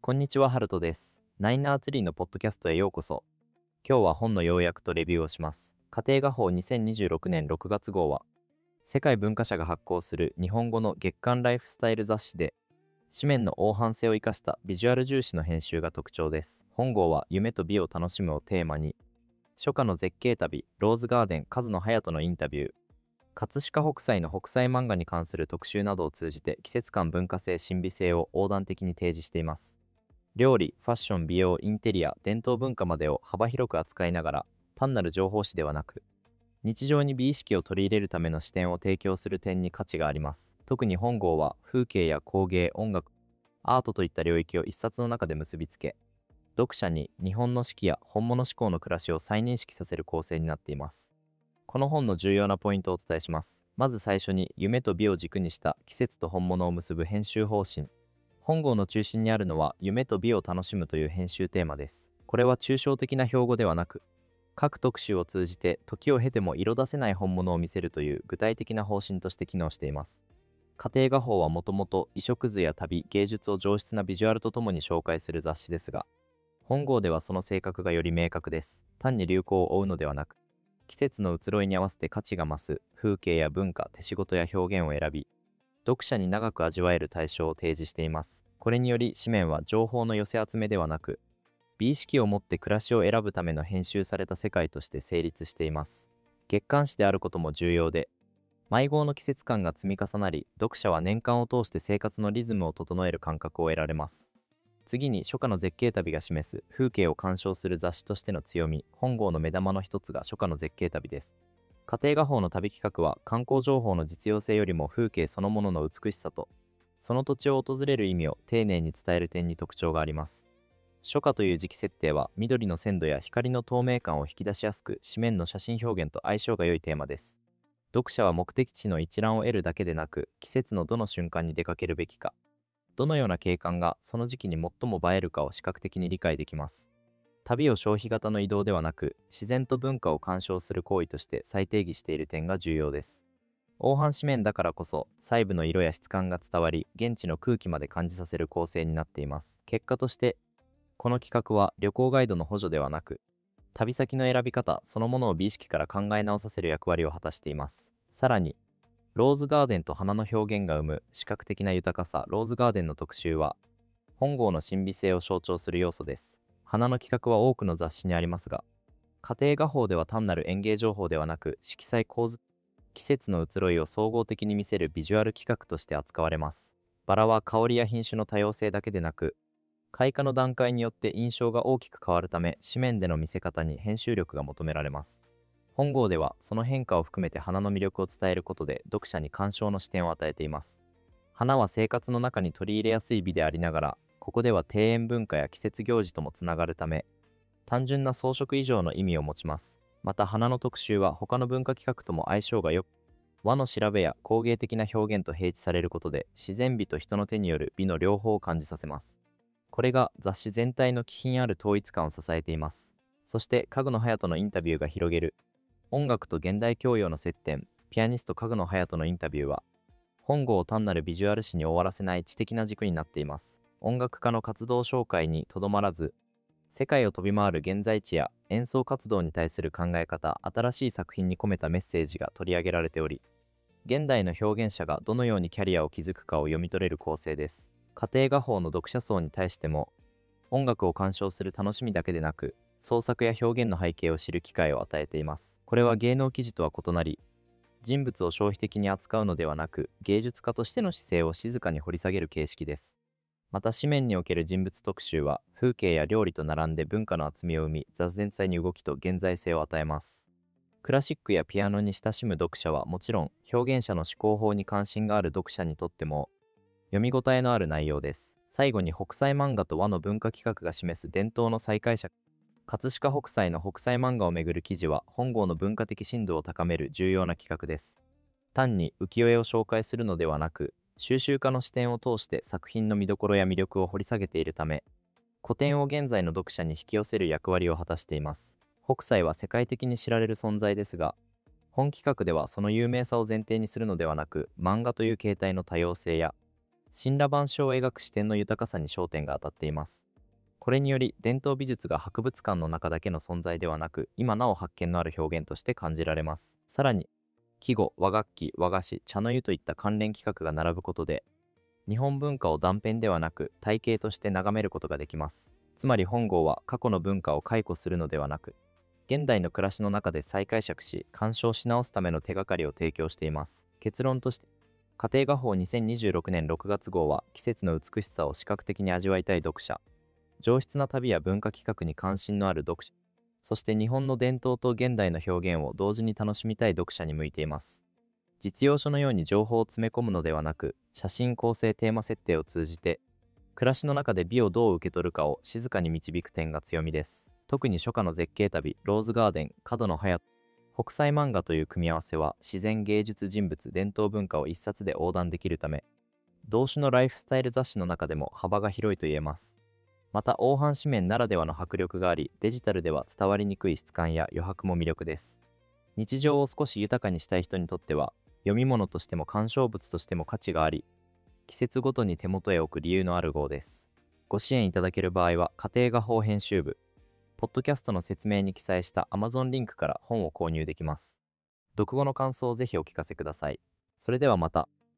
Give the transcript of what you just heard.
こんにちは、ハルトです。ナイナーツリーのポッドキャストへようこそ。今日は本の要約とレビューをします。家庭画報2026年6月号は、世界文化社が発行する日本語の月刊ライフスタイル雑誌で、紙面の黄斑性を生かしたビジュアル重視の編集が特徴です。本号は夢と美を楽しむをテーマに、初夏の絶景旅、ローズガーデン、カズノハヤトのインタビュー、葛飾北斎の北斎漫画に関する特集などを通じて季節感文化性神秘性を横断的に提示しています。料理、ファッション、美容、インテリア、伝統文化までを幅広く扱いながら、単なる情報誌ではなく、日常に美意識を取り入れるための視点を提供する点に価値があります。特に本号は風景や工芸、音楽、アートといった領域を一冊の中で結びつけ、読者に日本の四季や本物志向の暮らしを再認識させる構成になっています。この本の重要なポイントをお伝えします。まず最初に夢と美を軸にした季節と本物を結ぶ編集方針。本号の中心にあるのは夢と美を楽しむという編集テーマです。これは抽象的な標語ではなく、各特集を通じて時を経ても色褪せない本物を見せるという具体的な方針として機能しています。家庭画報はもともと衣食図や旅、芸術を上質なビジュアルとともに紹介する雑誌ですが、本号ではその性格がより明確です。単に流行を追うのではなく、季節の移ろいに合わせて価値が増す風景や文化、手仕事や表現を選び、読者に長く味わえる対象を提示しています。これにより紙面は情報の寄せ集めではなく、美意識を持って暮らしを選ぶための編集された世界として成立しています。月刊誌であることも重要で、毎号の季節感が積み重なり、読者は年間を通して生活のリズムを整える感覚を得られます。次に初夏の絶景旅が示す風景を鑑賞する雑誌としての強み、本号の目玉の一つが初夏の絶景旅です。家庭画報の旅企画は観光情報の実用性よりも風景そのものの美しさと、その土地を訪れる意味を丁寧に伝える点に特徴があります。初夏という時期設定は緑の鮮度や光の透明感を引き出しやすく、紙面の写真表現と相性が良いテーマです。読者は目的地の一覧を得るだけでなく、季節のどの瞬間に出かけるべきか、どのような景観がその時期に最も映えるかを視覚的に理解できます。旅を消費型の移動ではなく、自然と文化を鑑賞する行為として再定義している点が重要です。黄斑紙面だからこそ、細部の色や質感が伝わり、現地の空気まで感じさせる構成になっています。結果として、この企画は旅行ガイドの補助ではなく、旅先の選び方そのものを美意識から考え直させる役割を果たしています。さらに、ローズガーデンと花の表現が生む視覚的な豊かさ、ローズガーデンの特集は、本号の神秘性を象徴する要素です。花の企画は多くの雑誌にありますが、家庭画報では単なる園芸情報ではなく、色彩構図、季節の移ろいを総合的に見せるビジュアル企画として扱われます。バラは香りや品種の多様性だけでなく、開花の段階によって印象が大きく変わるため、紙面での見せ方に編集力が求められます。本号ではその変化を含めて花の魅力を伝えることで読者に鑑賞の視点を与えています。花は生活の中に取り入れやすい美でありながら、ここでは庭園文化や季節行事ともつながるため、単純な装飾以上の意味を持ちます。また花の特集は他の文化企画とも相性が良く、和の調べや工芸的な表現と併記されることで自然美と人の手による美の両方を感じさせます。これが雑誌全体の気品ある統一感を支えています。そして家具の隼人のインタビューが広げる音楽と現代教養の接点、ピアニスト家具の隼人のインタビューは、本号を単なるビジュアル誌に終わらせない知的な軸になっています。音楽家の活動紹介にとどまらず、世界を飛び回る現在地や演奏活動に対する考え方、新しい作品に込めたメッセージが取り上げられており、現代の表現者がどのようにキャリアを築くかを読み取れる構成です。家庭画報の読者層に対しても、音楽を鑑賞する楽しみだけでなく、創作や表現の背景を知る機会を与えています。これは芸能記事とは異なり、人物を消費的に扱うのではなく、芸術家としての姿勢を静かに掘り下げる形式です。また紙面における人物特集は、風景や料理と並んで文化の厚みを生み、雑然さに動きと現在性を与えます。クラシックやピアノに親しむ読者はもちろん、表現者の思考法に関心がある読者にとっても、読み応えのある内容です。最後に北斎漫画と和の文化企画が示す伝統の再解釈。葛飾北斎の北斎漫画をめぐる記事は本号の文化的深度を高める重要な企画です。単に浮世絵を紹介するのではなく、収集家の視点を通して作品の見どころや魅力を掘り下げているため、古典を現在の読者に引き寄せる役割を果たしています。北斎は世界的に知られる存在ですが、本企画ではその有名さを前提にするのではなく、漫画という形態の多様性や神羅万象を描く視点の豊かさに焦点が当たっています。これにより伝統美術が博物館の中だけの存在ではなく、今なお発見のある表現として感じられます。さらに、季語、和楽器、和菓子、茶の湯といった関連企画が並ぶことで、日本文化を断片ではなく体系として眺めることができます。つまり本郷は過去の文化を解雇するのではなく、現代の暮らしの中で再解釈し、鑑賞し直すための手がかりを提供しています。結論として、家庭画報2026年6月号は、季節の美しさを視覚的に味わいたい読者、上質な旅や文化企画に関心のある読者、そして日本の伝統と現代の表現を同時に楽しみたい読者に向いています。実用書のように情報を詰め込むのではなく、写真構成テーマ設定を通じて、暮らしの中で美をどう受け取るかを静かに導く点が強みです。特に初夏の絶景旅、ローズガーデン、角野隼人、北斎漫画という組み合わせは、自然芸術人物、伝統文化を一冊で横断できるため、同種のライフスタイル雑誌の中でも幅が広いと言えます。また、黄版紙面ならではの迫力があり、デジタルでは伝わりにくい質感や余白も魅力です。日常を少し豊かにしたい人にとっては、読み物としても鑑賞物としても価値があり、季節ごとに手元へ置く理由のある号です。ご支援いただける場合は、家庭画報編集部、ポッドキャストの説明に記載した Amazon リンクから本を購入できます。読後の感想をぜひお聞かせください。それではまた。